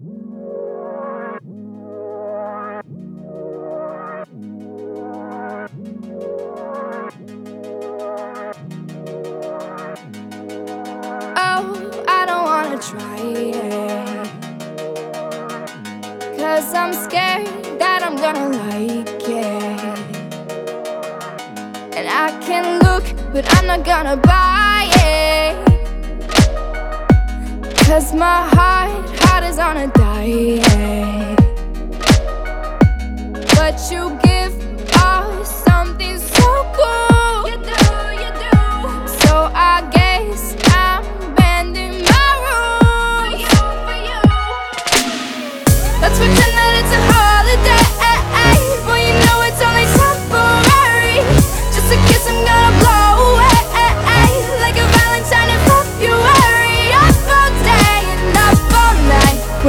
Oh, I don't wanna try it, 'cause I'm scared that I'm gonna like it. And I can look, but I'm not gonna buy it, 'cause my heart is on a diet.